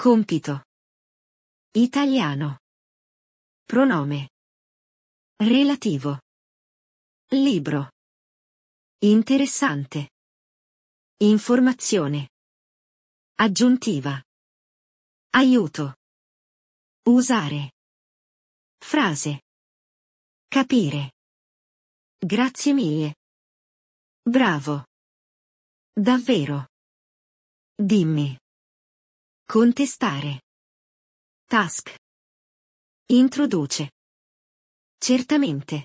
Compito. Italiano. Pronome. Relativo. Libro. Interessante. Informazione. Aggiuntiva. Aiuto. Usare. Frase. Capire. Grazie mille. Bravo. Davvero. Dimmi. Contestare. Task. Introduce. Certamente.